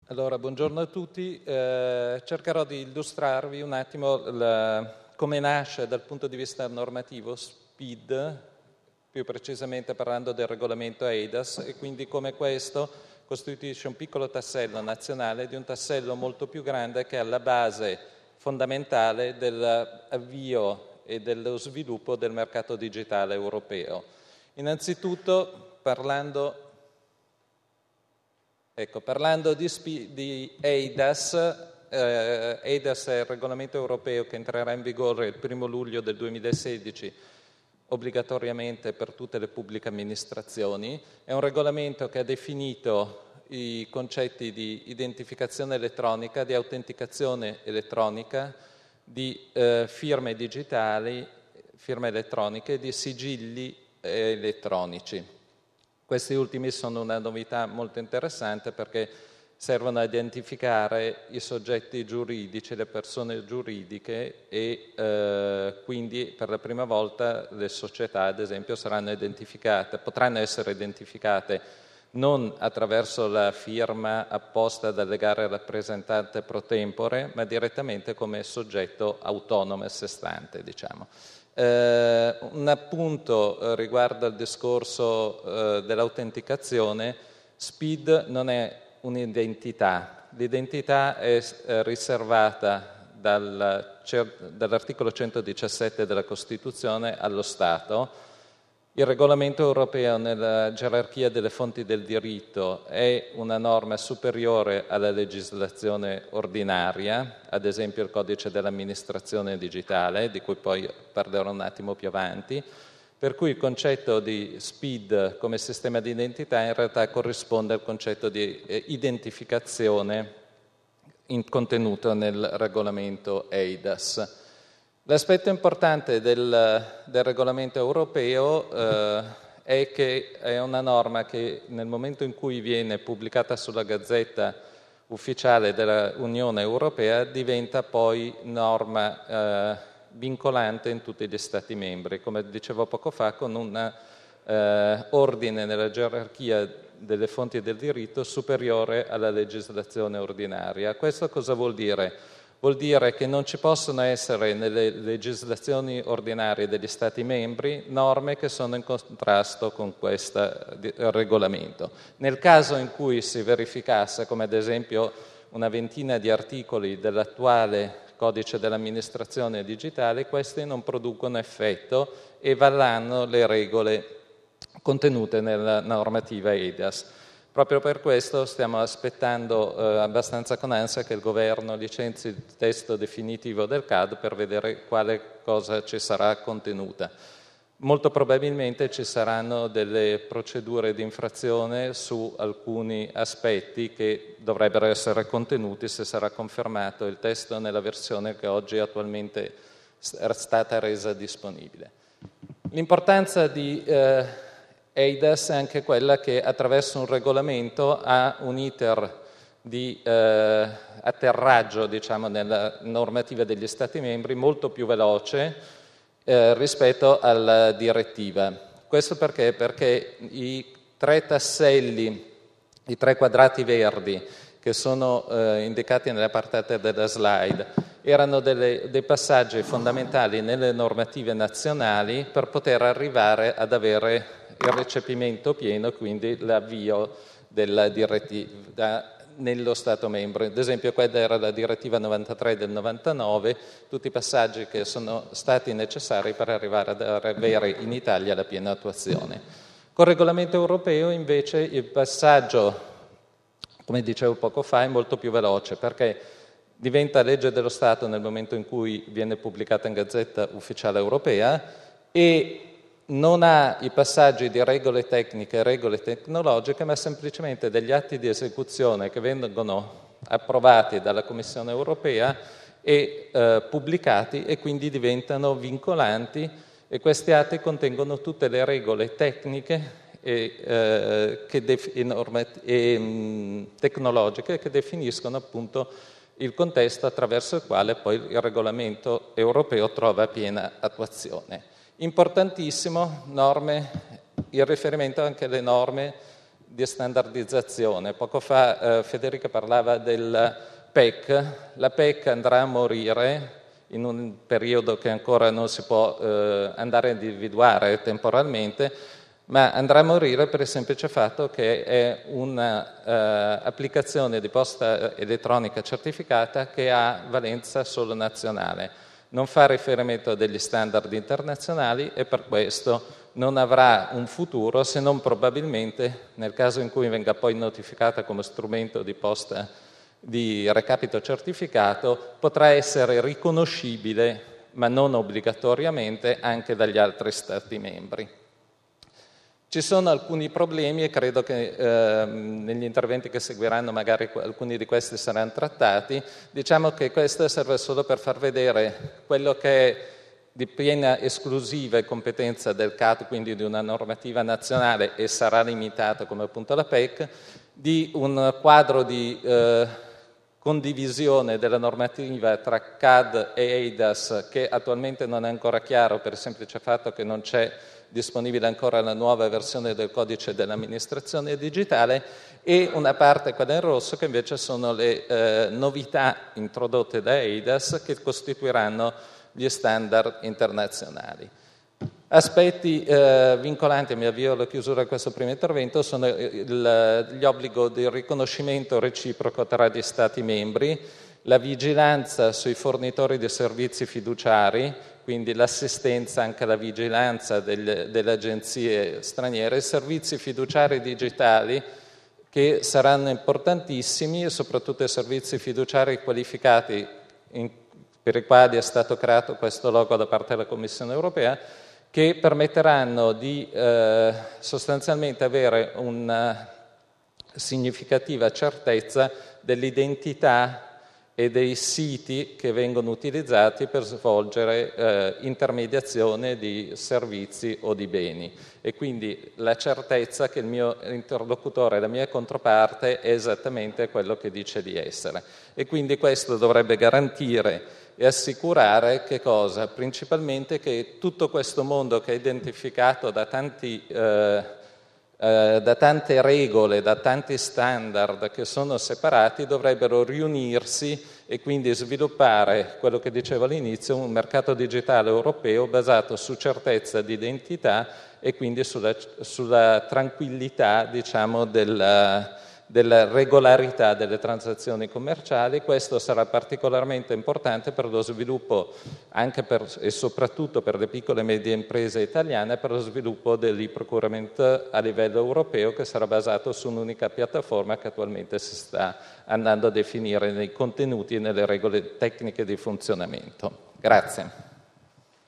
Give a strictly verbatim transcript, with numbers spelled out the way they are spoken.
Allora, buongiorno a tutti. Eh, cercherò di illustrarvi un attimo la, come nasce dal punto di vista normativo SPID, più precisamente parlando del regolamento E I D A S, e quindi come questo costituisce un piccolo tassello nazionale di un tassello molto più grande che è alla base fondamentale dell'avvio e dello sviluppo del mercato digitale europeo. Innanzitutto, parlando... Ecco, parlando di, di E I D A S, eh, E I D A S è il regolamento europeo che entrerà in vigore il primo luglio del duemilasedici, obbligatoriamente per tutte le pubbliche amministrazioni. È un regolamento che ha definito i concetti di identificazione elettronica, di autenticazione elettronica, di eh, firme digitali, firme elettroniche e di sigilli eh, elettronici. Questi ultimi sono una novità molto interessante perché servono a identificare i soggetti giuridici, le persone giuridiche e eh, quindi per la prima volta le società, ad esempio, saranno identificate, potranno essere identificate non attraverso la firma apposta da legare al rappresentante pro tempore, ma direttamente come soggetto autonomo e a sé stante, diciamo. Eh, un appunto eh, riguardo al discorso eh, dell'autenticazione: SPID non è un'identità, l'identità è eh, riservata dal, dall'articolo centodiciassette della Costituzione allo Stato. Il regolamento europeo nella gerarchia delle fonti del diritto è una norma superiore alla legislazione ordinaria, ad esempio il codice dell'amministrazione digitale, di cui poi parlerò un attimo più avanti, per cui il concetto di SPID come sistema di identità in realtà corrisponde al concetto di identificazione contenuto nel regolamento E I D A S. L'aspetto importante del, del regolamento europeo eh, è che è una norma che nel momento in cui viene pubblicata sulla Gazzetta Ufficiale dell'Unione Europea diventa poi norma eh, vincolante in tutti gli Stati membri, come dicevo poco fa, con un eh, ordine nella gerarchia delle fonti del diritto superiore alla legislazione ordinaria. Questo cosa vuol dire? Vuol dire che non ci possono essere nelle legislazioni ordinarie degli Stati membri norme che sono in contrasto con questo regolamento. Nel caso in cui si verificasse, come ad esempio una ventina di articoli dell'attuale codice dell'amministrazione digitale, questi non producono effetto e varranno le regole contenute nella normativa E I D A S. Proprio per questo stiamo aspettando eh, abbastanza con ansia che il governo licenzi il testo definitivo del C A D per vedere quale cosa ci sarà contenuta. Molto probabilmente ci saranno delle procedure di infrazione su alcuni aspetti che dovrebbero essere contenuti se sarà confermato il testo nella versione che oggi attualmente è stata resa disponibile. L'importanza di eh, E I D A S è anche quella che attraverso un regolamento ha un iter di eh, atterraggio, diciamo, nella normativa degli Stati membri molto più veloce eh, rispetto alla direttiva. Questo perché? Perché i tre tasselli, i tre quadrati verdi che sono eh, indicati nella parte della slide erano delle, dei passaggi fondamentali nelle normative nazionali per poter arrivare ad avere il recepimento pieno, quindi l'avvio della direttiva nello Stato membro. Ad esempio quella era la direttiva novantatré del novantanove, tutti i passaggi che sono stati necessari per arrivare ad avere in Italia la piena attuazione. Col regolamento europeo invece il passaggio, come dicevo poco fa, è molto più veloce perché diventa legge dello Stato nel momento in cui viene pubblicata in Gazzetta Ufficiale Europea e non ha i passaggi di regole tecniche e regole tecnologiche, ma semplicemente degli atti di esecuzione che vengono approvati dalla Commissione europea e eh, pubblicati e quindi diventano vincolanti, e questi atti contengono tutte le regole tecniche e, eh, che def- e, normat- e mh, tecnologiche che definiscono appunto il contesto attraverso il quale poi il regolamento europeo trova piena attuazione. Importantissimo, norme, il riferimento anche alle norme di standardizzazione. Poco fa eh, Federica parlava del P E C. La P E C andrà a morire in un periodo che ancora non si può eh, andare a individuare temporalmente, ma andrà a morire per il semplice fatto che è un'applicazione uh, di posta elettronica certificata che ha valenza solo nazionale, non fa riferimento a degli standard internazionali e per questo non avrà un futuro, se non probabilmente, nel caso in cui venga poi notificata come strumento di posta di recapito certificato, potrà essere riconoscibile, ma non obbligatoriamente, anche dagli altri Stati membri. Ci sono alcuni problemi e credo che eh, negli interventi che seguiranno magari alcuni di questi saranno trattati. Diciamo che questo serve solo per far vedere quello che è di piena esclusiva e competenza del C A T, quindi di una normativa nazionale e sarà limitato come appunto la P E C, di un quadro di eh, condivisione della normativa tra C A D e E I D A S che attualmente non è ancora chiaro per il semplice fatto che non c'è disponibile ancora la nuova versione del codice dell'amministrazione digitale, e una parte, quella in rosso, che invece sono le eh, novità introdotte da E I D A S che costituiranno gli standard internazionali. Aspetti eh, vincolanti, mi avvio alla chiusura di questo primo intervento, sono il, gli obblighi di riconoscimento reciproco tra gli Stati membri, la vigilanza sui fornitori di servizi fiduciari, quindi l'assistenza, anche la vigilanza delle, delle agenzie straniere, servizi fiduciari digitali che saranno importantissimi e soprattutto i servizi fiduciari qualificati in, per i quali è stato creato questo logo da parte della Commissione europea, che permetteranno di eh, sostanzialmente avere una significativa certezza dell'identità e dei siti che vengono utilizzati per svolgere eh, intermediazione di servizi o di beni, e quindi la certezza che il mio interlocutore, la mia controparte, è esattamente quello che dice di essere. E quindi questo dovrebbe garantire e assicurare che cosa? Principalmente che tutto questo mondo che è identificato da tanti eh, Eh, da tante regole, da tanti standard che sono separati, dovrebbero riunirsi e quindi sviluppare, quello che dicevo all'inizio, un mercato digitale europeo basato su certezza di identità e quindi sulla, sulla tranquillità, diciamo, della, della regolarità delle transazioni commerciali. Questo sarà particolarmente importante per lo sviluppo anche per, e soprattutto per le piccole e medie imprese italiane, per lo sviluppo dell'e-procurement a livello europeo, che sarà basato su un'unica piattaforma che attualmente si sta andando a definire nei contenuti e nelle regole tecniche di funzionamento. Grazie.